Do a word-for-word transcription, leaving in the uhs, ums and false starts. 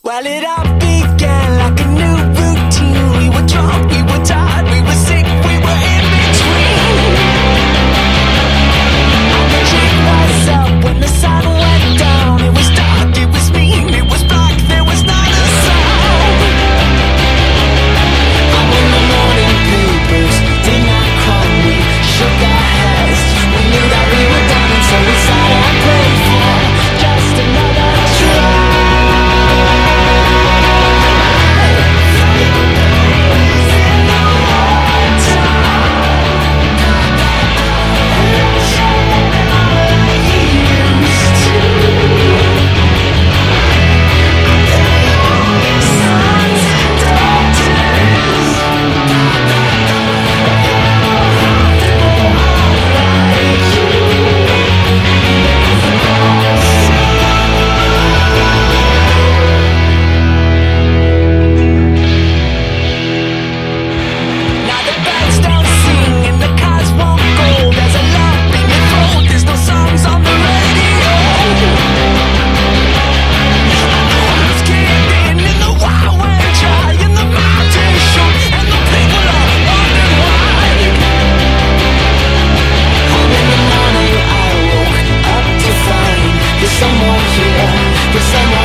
Well, it all began like a new routine. We were drunk, we were tired, we were sick, we were in between. And the tree was up when the sun went down. It was dark, it was mean, it was black, there was not a sound. And when the morning papers did not come, we shook our heads. We knew that we were done, and so we sat and prayed for just another try. Someone here, there's someone